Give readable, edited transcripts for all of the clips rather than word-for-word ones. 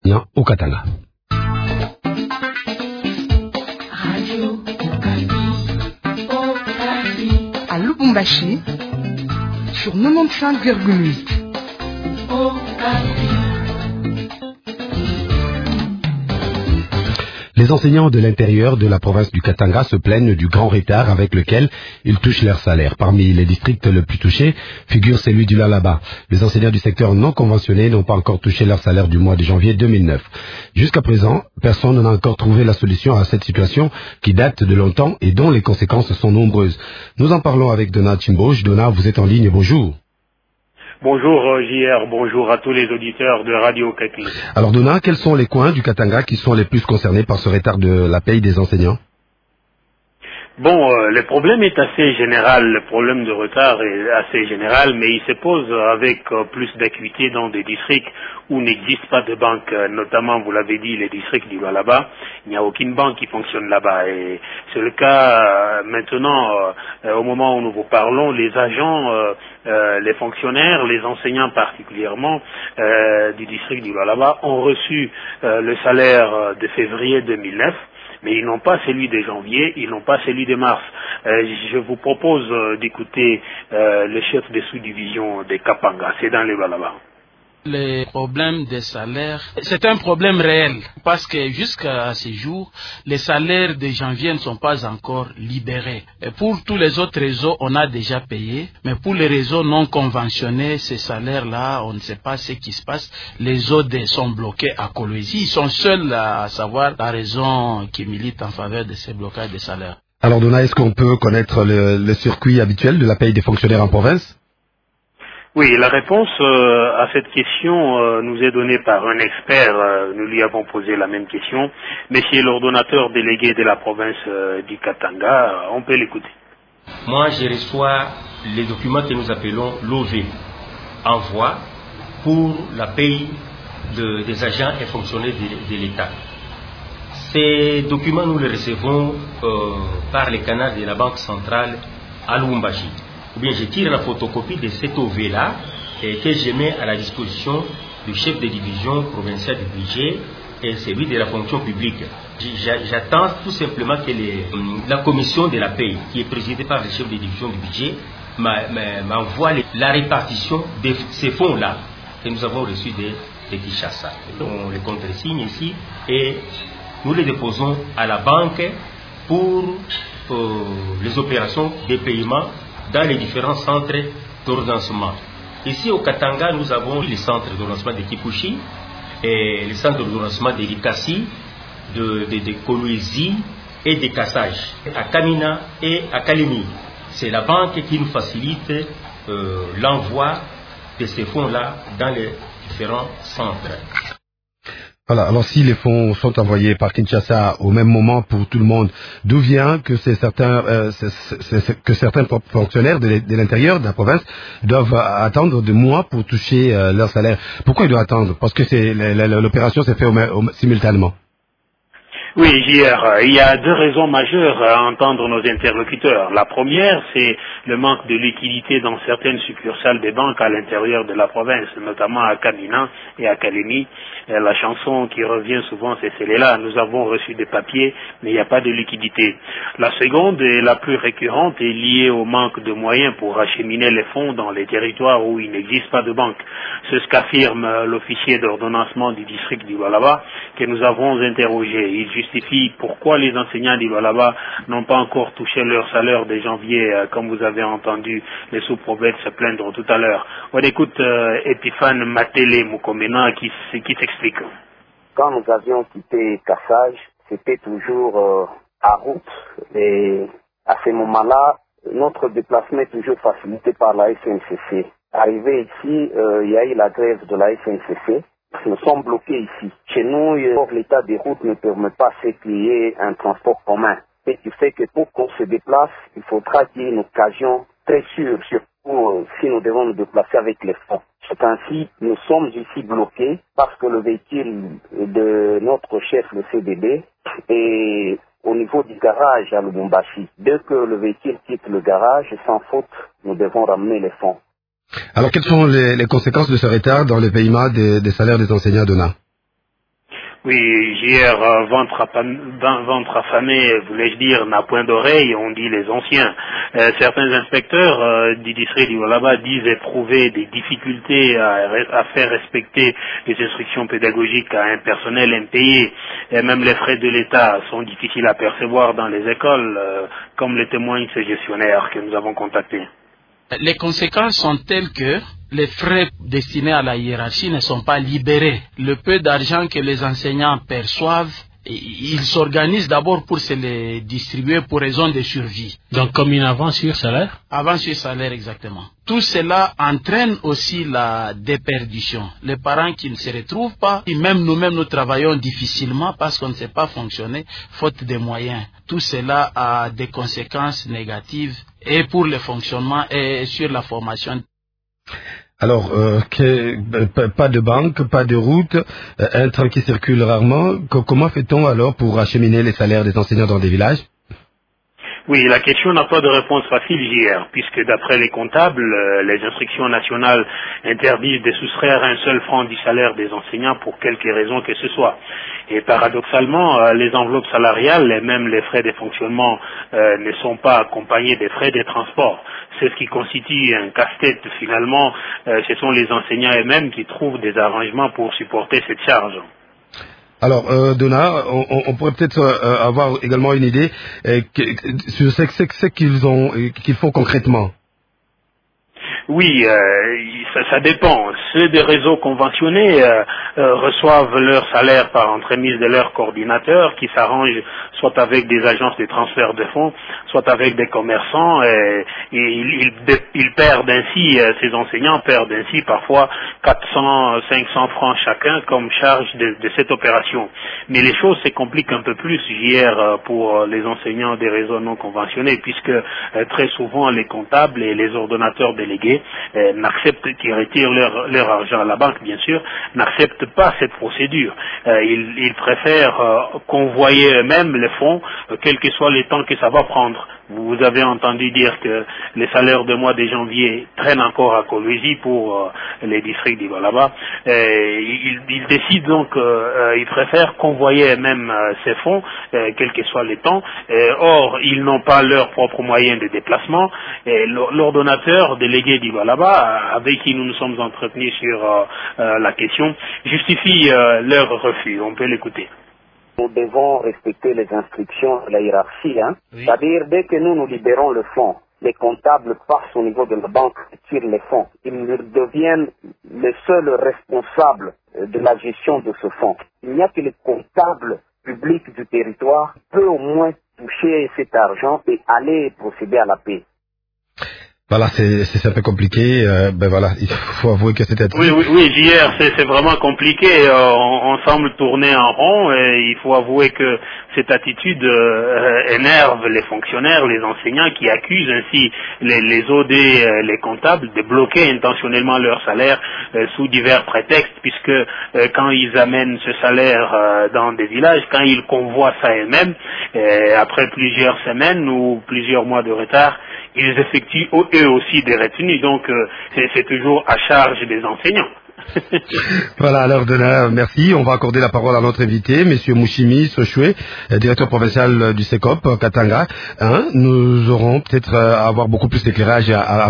au Katanga. À Lubumbashi, sur 95,8. Les enseignants de l'intérieur de la province du Katanga se plaignent du grand retard avec lequel ils touchent leur salaire. Parmi les districts les plus touchés figure celui du Lualaba. Les enseignants du secteur non conventionné n'ont pas encore touché leur salaire du mois de janvier 2009. Jusqu'à présent, personne n'a encore trouvé la solution à cette situation qui date de longtemps et dont les conséquences sont nombreuses. Nous en parlons avec Donat Chimboj. Donat, vous êtes en ligne, bonjour. Bonjour JR, bonjour à tous les auditeurs de Radio Kaki. Alors Donat, quels sont les coins du Katanga qui sont les plus concernés par ce retard de la paye des enseignants? Bon, le problème est assez général, le problème de retard est assez général, mais il se pose avec plus d'acuité dans des districts où n'existe pas de banque, notamment, vous l'avez dit, les districts du Lualaba, il n'y a aucune banque qui fonctionne là-bas. Et c'est le cas maintenant, au moment où nous vous parlons, les agents, les fonctionnaires, les enseignants particulièrement du district du Lualaba ont reçu le salaire de février 2009. Mais ils n'ont pas celui de janvier, ils n'ont pas celui de mars. Je vous propose d'écouter le chef de sous-division de Kapanga, c'est dans le Lualaba. Le problème des salaires, c'est un problème réel parce que jusqu'à ce jour, les salaires de janvier ne sont pas encore libérés. Et pour tous les autres réseaux, on a déjà payé, mais pour les réseaux non conventionnés, ces salaires-là, on ne sait pas ce qui se passe. Les autres sont bloqués à Kolwezi. Ils sont seuls à savoir la raison qui milite en faveur de ces blocages de salaires. Alors Dona, est-ce qu'on peut connaître le circuit habituel de la paye des fonctionnaires en province? Oui, la réponse à cette question nous est donnée par un expert. Nous lui avons posé la même question. Monsieur l'ordonnateur délégué de la province du Katanga, on peut l'écouter. Moi, je reçois les documents que nous appelons l'OV, envoi pour la paye des agents et fonctionnaires de l'État. Ces documents, nous les recevons par les canaux de la Banque centrale à Lubumbashi. Ou bien je tire la photocopie de cet OV-là et que je mets à la disposition du chef de division provinciale du budget et celui de la fonction publique. J'attends tout simplement que la commission de la paye, qui est présidée par le chef de division du budget, m'envoie la répartition de ces fonds-là que nous avons reçus de Kinshasa. On les contresigne ici et nous les déposons à la banque pour les opérations de paiement dans les différents centres d'ordonnancement. Ici au Katanga, nous avons les centres d'ordonnancement de Kipushi, et les centres d'ordonnancement de Likasi, de Kolwezi et de Kassage, à Kamina et à Kalemi. C'est la banque qui nous facilite l'envoi de ces fonds-là dans les différents centres. Voilà, alors si les fonds sont envoyés par Kinshasa au même moment pour tout le monde, d'où vient que certains fonctionnaires de l'intérieur de la province doivent attendre des mois pour toucher leur salaire? Pourquoi ils doivent attendre? Parce que l'opération s'est faite simultanément. Oui, JR, il y a deux raisons majeures à entendre nos interlocuteurs. La première, c'est le manque de liquidité dans certaines succursales des banques à l'intérieur de la province, notamment à Kamina et à Kalemi. La chanson qui revient souvent, c'est celle-là. Nous avons reçu des papiers, mais il n'y a pas de liquidité. La seconde et la plus récurrente est liée au manque de moyens pour acheminer les fonds dans les territoires où il n'existe pas de banque. C'est ce qu'affirme l'officier d'ordonnancement du district du Lualaba que nous avons interrogé. Il justifie pourquoi les enseignants du Lualaba n'ont pas encore touché leur salaire de janvier, comme vous avez entendu les sous-prophètes se plaindre tout à l'heure. On écoute Epiphane Matele Mukomena qui s'explique. Quand nous avions quitté Kassage, c'était toujours à route et à ce moment-là, notre déplacement est toujours facilité par la SNCC. Arrivé ici, il y a eu la grève de la SNCC. Nous sommes bloqués ici. Chez nous, l'état des routes ne permet pas qu'il y ait un transport commun. Et qui fait que pour qu'on se déplace, il faudra qu'il y ait une occasion très sûre, surtout si nous devons nous déplacer avec les fonds. C'est ainsi, nous sommes ici bloqués parce que le véhicule de notre chef, le CDB, est au niveau du garage à Lubumbashi. Dès que le véhicule quitte le garage, sans faute, nous devons ramener les fonds. Alors, quelles sont les conséquences de ce retard dans le paiement des salaires des enseignants, Dona? Oui, JR, ventre affamé, voulais-je dire, n'a point d'oreille, on dit les anciens. Certains inspecteurs du district du Lualaba disent éprouver des difficultés à faire respecter les instructions pédagogiques à un personnel impayé. Et même les frais de l'État sont difficiles à percevoir dans les écoles, comme le témoignent ces gestionnaires que nous avons contactés. Les conséquences sont telles que les frais destinés à la hiérarchie ne sont pas libérés. Le peu d'argent que les enseignants perçoivent, ils s'organisent d'abord pour se les distribuer pour raison de survie. Donc comme une avance sur salaire? Avance sur salaire, exactement. Tout cela entraîne aussi la déperdition. Les parents qui ne se retrouvent pas, et même nous-mêmes nous travaillons difficilement parce qu'on ne sait pas fonctionner, faute de moyens. Tout cela a des conséquences négatives et pour le fonctionnement et sur la formation. Alors, pas de banque, pas de route, un train qui circule rarement. Comment fait-on alors pour acheminer les salaires des enseignants dans des villages? Oui, la question n'a pas de réponse facile, JR, puisque d'après les comptables, les instructions nationales interdisent de soustraire un seul franc du salaire des enseignants pour quelque raison que ce soit. Et paradoxalement, les enveloppes salariales et même les frais de fonctionnement ne sont pas accompagnés des frais de transport. C'est ce qui constitue un casse-tête. Finalement, ce sont les enseignants eux-mêmes qui trouvent des arrangements pour supporter cette charge. Alors, Donna, on pourrait peut-être avoir également une idée sur ce qu'ils font concrètement. Oui, ça dépend. Ceux des réseaux conventionnés reçoivent leur salaire par entremise de leurs coordinateurs qui s'arrangent soit avec des agences de transfert de fonds, soit avec des commerçants. Et ils perdent ainsi, ces enseignants perdent ainsi parfois 400, 500 francs chacun comme charge de cette opération. Mais les choses se compliquent un peu plus hier pour les enseignants des réseaux non conventionnés puisque très souvent les comptables et les ordonnateurs délégués n'acceptent, qui retirent leur argent à la banque bien sûr, n'acceptent pas cette procédure. Ils préfèrent convoyer eux-mêmes les fonds, quel que soit le temps que ça va prendre. Vous avez entendu dire que les salaires de mois de janvier traînent encore à Kolwezi pour les districts du Lualaba. Ils décident donc, ils préfèrent convoyer eux-mêmes ces fonds, quel que soit le temps. Or, ils n'ont pas leurs propres moyens de déplacement. L'ordonnateur délégué du Lualaba, avec qui nous nous sommes entretenus sur la question, justifie leur refus. On peut l'écouter. Nous devons respecter les instructions de la hiérarchie. Oui. C'est-à-dire, dès que nous libérons le fonds, les comptables passent au niveau de la banque et tirent les fonds. Ils deviennent les seuls responsables de la gestion de ce fonds. Il n'y a que les comptables publics du territoire qui peuvent au moins toucher cet argent et aller procéder à la paix. Voilà, c'est un peu compliqué. Voilà, il faut avouer que c'était... Oui, JR, c'est vraiment compliqué. On semble tourner en rond et il faut avouer que cette attitude énerve les fonctionnaires, les enseignants qui accusent ainsi les OD, les comptables de bloquer intentionnellement leur salaire sous divers prétextes puisque quand ils amènent ce salaire dans des villages, quand ils convoient ça eux-mêmes, après plusieurs semaines ou plusieurs mois de retard, ils effectuent eux aussi des retenues, donc c'est toujours à charge des enseignants. Voilà, alors Donna, merci. On va accorder la parole à notre invité, Monsieur Mushimi Sochoué, directeur provincial du CECOP Katanga. Nous aurons peut-être à avoir beaucoup plus d'éclairage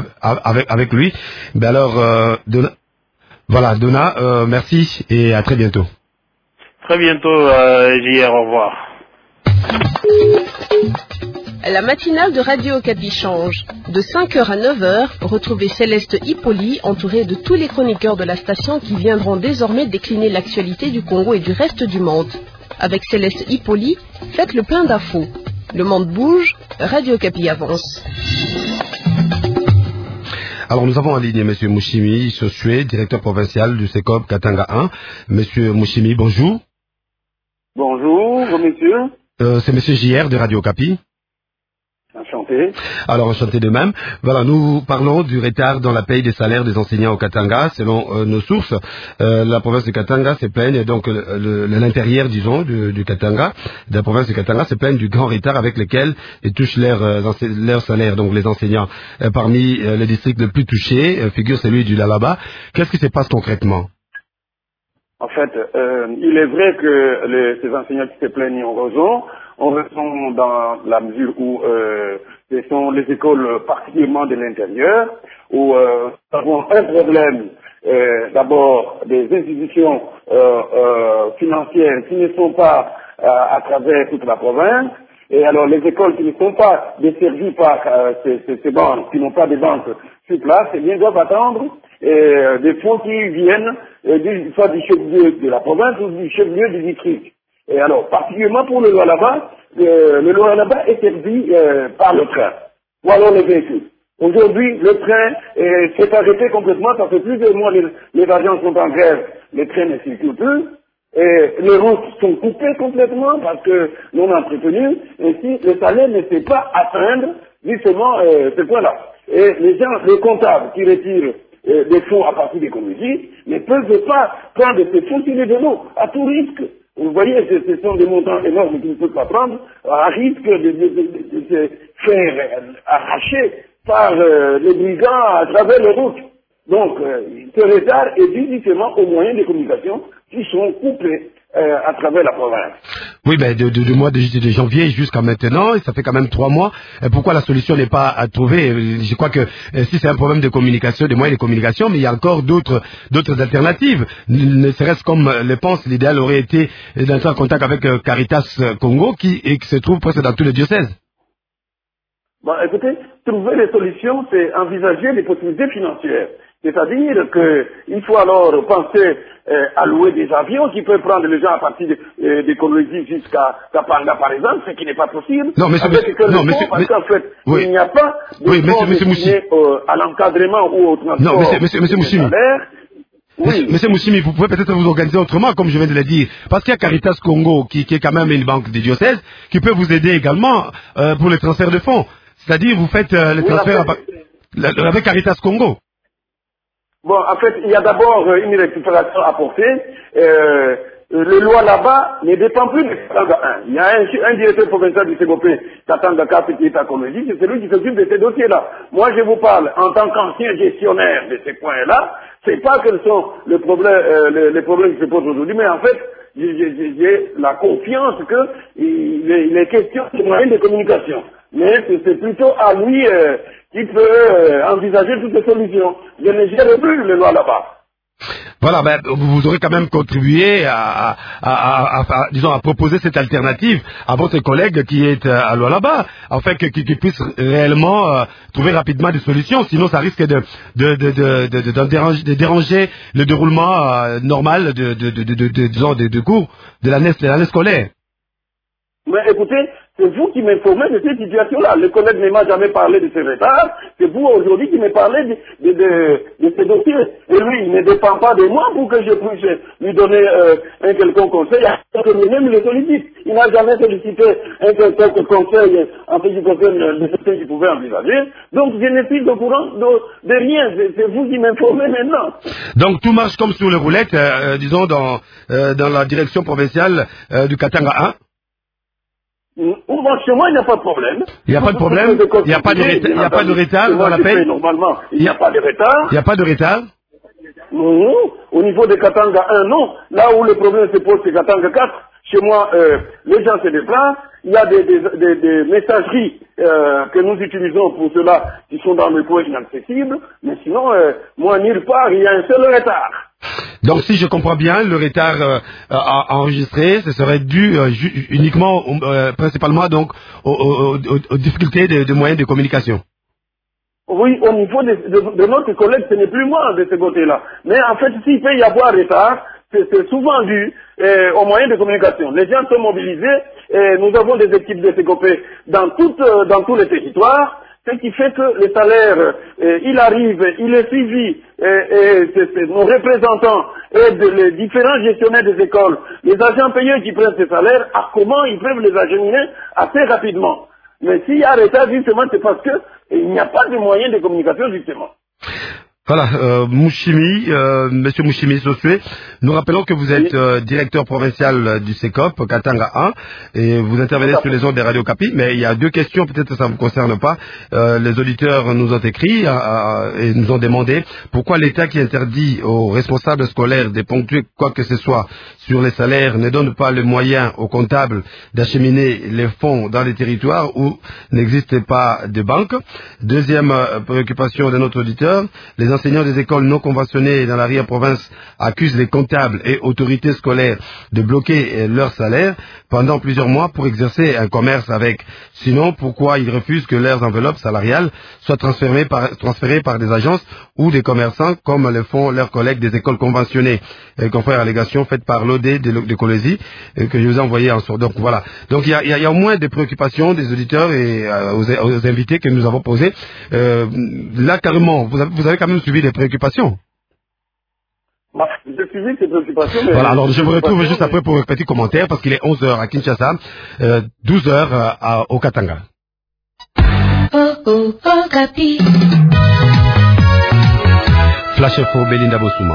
avec lui. Mais alors, Donna, voilà, Donna, merci et à très bientôt. Très bientôt, JR, au revoir. La matinale de Radio Okapi change. De 5h à 9h, retrouvez Céleste Hippoly entourée de tous les chroniqueurs de la station qui viendront désormais décliner l'actualité du Congo et du reste du monde. Avec Céleste Hippoly, faites le plein d'infos. Le monde bouge, Radio Okapi avance. Alors nous avons en ligne M. Mushimi Sochoué, directeur provincial du CECOP Katanga 1. Monsieur Mushimi, bonjour. Bonjour, monsieur. C'est Monsieur JR de Radio Okapi. Enchanté. Alors, enchanté de même. Voilà, nous parlons du retard dans la paye des salaires des enseignants au Katanga. Selon nos sources, la province de Katanga se plaigne, donc l'intérieur, disons, du Katanga, de la province de Katanga, se plaigne du grand retard avec lequel ils touchent leur salaire, donc les enseignants. Parmi les districts les plus touchés, figure celui du Lualaba. Qu'est-ce qui se passe concrètement? En fait, il est vrai que ces enseignants qui se plaignent ont raison dans la mesure où ce sont les écoles particulièrement de l'intérieur, où nous avons un problème d'abord des institutions financières qui ne sont pas à travers toute la province, et alors les écoles qui ne sont pas desservies par ces banques, qui n'ont pas de banques sur place, eh bien doivent attendre des fonds qui viennent soit du chef-lieu de la province ou du chef-lieu du district. Et alors, particulièrement pour le Lualaba, le Lualaba est servi par le train, ou alors les véhicules. Aujourd'hui, le train s'est arrêté complètement, ça fait plus de mois les agents sont en grève, les trains ne circulent plus, et les routes sont coupées complètement parce que non entretenues, ainsi le salaire ne sait pas atteindre justement ce point-là. Et les gens, les comptables qui retirent des fonds à partir des communautés ne peuvent pas prendre ces fonds sur les vélos, à tout risque. Vous voyez, ce sont des montants énormes qu'ils ne peuvent pas prendre, à risque de se faire arracher par les brigands à travers les routes. Donc, ce retard est dû justement aux moyens de communication qui sont coupés à travers la province. Oui, ben du mois de janvier jusqu'à maintenant, et ça fait quand même 3 mois. Pourquoi la solution n'est pas à trouver? Je crois que si c'est un problème de communication, de moyens de communication, mais il y a encore d'autres alternatives. Ne serait-ce comme le pense, l'idéal aurait été d'entrer en contact avec Caritas Congo, qui se trouve presque dans tous les diocèses. Bon, écoutez, trouver des solutions, c'est envisager des possibilités financières. C'est-à-dire qu'il faut alors penser à louer des avions qui peuvent prendre les gens à partir des Colombie jusqu'à Kapanga, par exemple, ce qui n'est pas possible. Non, monsieur, parce qu'en fait, oui, il n'y a pas de fonds destinés à l'encadrement ou au transport. Non, monsieur Moussimi. Oui. Monsieur Moussimi, vous pouvez peut-être vous organiser autrement, comme je viens de le dire. Parce qu'il y a Caritas Congo, qui est quand même une banque des diocèses, qui peut vous aider également pour les transferts de fonds. C'est-à-dire, vous faites le transfert avec Caritas Congo. Bon, en fait, il y a d'abord une récupération à porter. Le Lualaba ne dépend plus de Katanga 1. Il y a un directeur provincial du CGOP, Katanga 4, qui est à Colombie, c'est celui qui s'occupe de ces dossiers-là. Moi, je vous parle en tant qu'ancien gestionnaire de ces points-là. C'est pas quels sont les problèmes qui se posent aujourd'hui, mais en fait, j'ai la confiance qu'il est question de moyens de communication. Mais c'est plutôt à lui qui peut envisager toutes les solutions. Je ne gère plus le Lualaba. Voilà, ben, vous aurez quand même contribué disons, à proposer cette alternative à votre collègue qui est à Lualaba, afin qu'il puisse réellement trouver rapidement des solutions. Sinon, ça risque de déranger le déroulement normal de cours de l'année scolaire. Mais écoutez, c'est vous qui m'informez de cette situation-là. Le collègue ne m'a jamais parlé de ce retard. C'est vous aujourd'hui qui me parlez de ce dossier. Et lui, il ne dépend pas de moi pour que je puisse lui donner un quelconque conseil. Même le sollicite. Il n'a jamais sollicité un quelconque conseil en ce qui concerne le système qu'il pouvait envisager. Donc je ne suis au courant de rien. C'est vous qui m'informez maintenant. Donc tout marche comme sur les roulettes, disons, dans la direction provinciale du Katanga 1. Chez moi, il n'y a pas de problème. Il n'y a pas de problème. Il n'y a pas de retard dans la paie. Normalement, il n'y a pas de retard. Il n'y a pas de retard. Non, au niveau de Katanga 1, non. Là où le problème se pose, c'est Katanga 4. Chez moi, les gens se déplacent. Il y a des messageries que nous utilisons pour ceux-là qui sont dans le coin inaccessibles. Mais sinon, moi, nulle part, il y a un seul retard. Donc, si je comprends bien, le retard à enregistrer, ce serait dû uniquement, principalement, donc, aux difficultés de moyens de communication. Oui, au niveau de notre collègue, ce n'est plus moi de ce côté-là. Mais en fait, s'il peut y avoir retard, c'est souvent dû aux moyens de communication. Les gens sont mobilisés et nous avons des équipes de CGOP dans tous les territoires. Ce qui fait que le salaire, il arrive, il est suivi, et nos représentants et les différents gestionnaires des écoles, les agents payeurs qui prennent ces salaires, à comment ils peuvent les acheminer assez rapidement. Mais s'il y a retard, justement, c'est parce qu'il n'y a pas de moyens de communication, justement. Voilà, Monsieur Mouchimi Sossué, nous rappelons que vous êtes directeur provincial du CECOP, Katanga 1, et vous intervenez sur les ondes des radios Capi, mais il y a deux questions, peut-être que ça ne vous concerne pas. Les auditeurs nous ont écrit et nous ont demandé pourquoi l'État qui interdit aux responsables scolaires de ponctuer quoi que ce soit sur les salaires ne donne pas le moyen aux comptables d'acheminer les fonds dans les territoires où n'existe pas de banque. Deuxième préoccupation de notre auditeur, les enseignants des écoles non conventionnées dans l'arrière-province accusent les comptables et autorités scolaires de bloquer leurs salaires pendant plusieurs mois pour exercer un commerce avec. Sinon, pourquoi ils refusent que leurs enveloppes salariales soient transférées par des agences ou des commerçants comme le font leurs collègues des écoles conventionnées, confrère allégation faite par l'OD de Colosie que je vous ai envoyé en sort. Donc voilà. Donc il y a au moins des préoccupations des auditeurs et aux invités que nous avons posés. Là carrément, vous avez quand même suivi des préoccupations. J'ai suivi ces préoccupations. Mais voilà, alors je vous retrouve juste après pour un petit commentaire parce qu'il est 11h à Kinshasa, 12h au Katanga. Flash Info, Belinda Bossouma.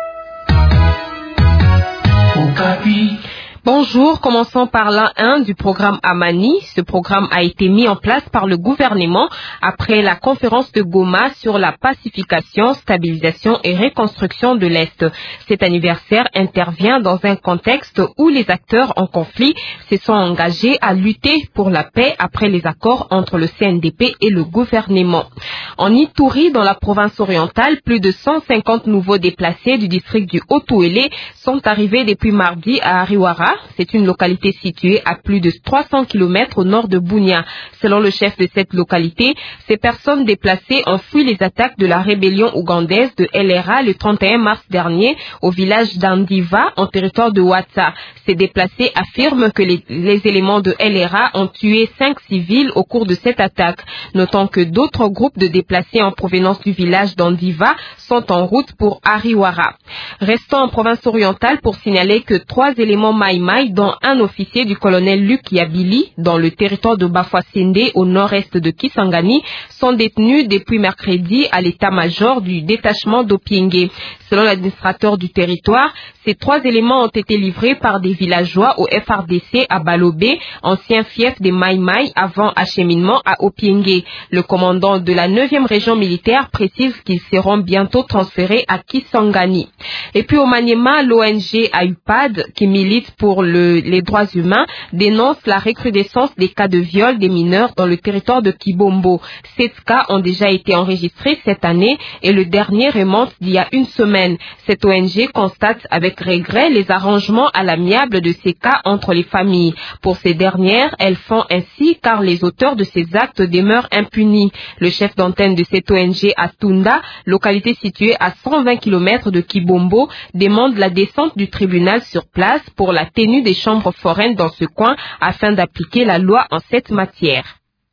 Bonjour, commençons par l'an 1 du programme Amani. Ce programme a été mis en place par le gouvernement après la conférence de Goma sur la pacification, stabilisation et reconstruction de l'Est. Cet anniversaire intervient dans un contexte où les acteurs en conflit se sont engagés à lutter pour la paix après les accords entre le CNDP et le gouvernement. En Ituri, dans la province orientale, plus de 150 nouveaux déplacés du district du Haut-Touélé sont arrivés depuis mardi à Ariwara. C'est une localité située à plus de 300 km au nord de Bunia. Selon le chef de cette localité, ces personnes déplacées ont fui les attaques de la rébellion ougandaise de LRA le 31 mars dernier au village d'Andiva, en territoire de Ouatsa. Ces déplacés affirment que les éléments de LRA ont tué 5 civils au cours de cette attaque. Notons que d'autres groupes de déplacés en provenance du village d'Andiva sont en route pour Ariwara. Restons en province orientale pour signaler que 3 éléments Maïmaï, dont un officier du colonel Luc Yabili, dans le territoire de Bafouassende, au nord-est de Kisangani, sont détenus depuis mercredi à l'état-major du détachement d'Opiengue. Selon l'administrateur du territoire, ces 3 éléments ont été livrés par des villageois au FRDC à Balobé, ancien fief des Maïmaï, avant acheminement à Opiengue. Le commandant de la 9e région militaire précise qu'ils seront bientôt transférés à Kisangani. Et puis au Maniema, l'ONG AUPAD, qui milite pour les droits humains, dénonce la recrudescence des cas de viol des mineurs dans le territoire de Kibombo. 7 cas ont déjà été enregistrés cette année et le dernier remonte d'il y a une semaine. Cette ONG constate avec regret les arrangements à l'amiable de ces cas entre les familles. Pour ces dernières, elles font ainsi car les auteurs de ces actes demeurent impunis. Le chef d'antenne de cette ONG à Tunda, localité située à 120 km de Kibombo, demande la descente du tribunal sur place pour la tenue des chambres foraines dans ce coin afin d'appliquer la loi en cette matière.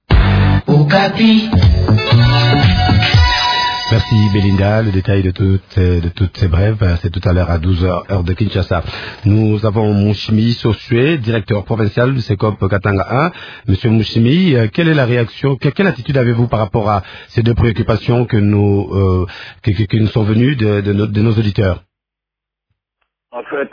Merci Belinda, le détail de toutes ces brèves, c'est tout à l'heure à 12h, heure de Kinshasa. Nous avons Mouchimi Sossué, directeur provincial du CECOP Katanga 1. Monsieur Mouchimi, quelle est la réaction, quelle attitude avez-vous par rapport à ces deux préoccupations qui nous sont venues de nos auditeurs? En fait,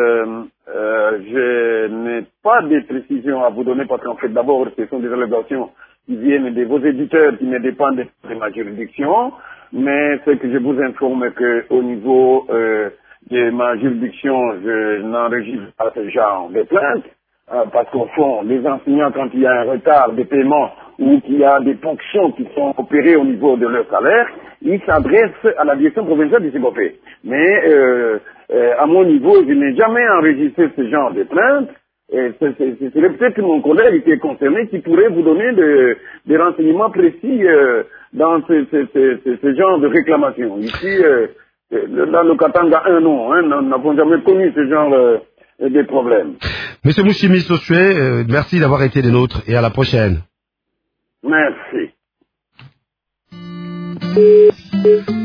je n'ai pas de précisions à vous donner parce qu'en fait, d'abord, ce sont des allégations qui viennent de vos éditeurs qui ne dépendent de ma juridiction, mais ce que je vous informe que au niveau de ma juridiction, je n'enregistre pas ce genre de plainte, parce qu'au fond, les enseignants, quand il y a un retard de paiement ou qu'il y a des ponctions qui sont opérées au niveau de leur salaire, ils s'adressent à la direction provinciale du CECOP. Mais à mon niveau, je n'ai jamais enregistré ce genre de plainte. C'est peut-être mon collègue qui est concerné qui pourrait vous donner des renseignements précis dans ce genre de réclamation. Ici, dans le Katanga 1, non, nous n'avons jamais connu ce genre de problème. Monsieur Mouchimi Sossué, merci d'avoir été des nôtres et à la prochaine. Merci.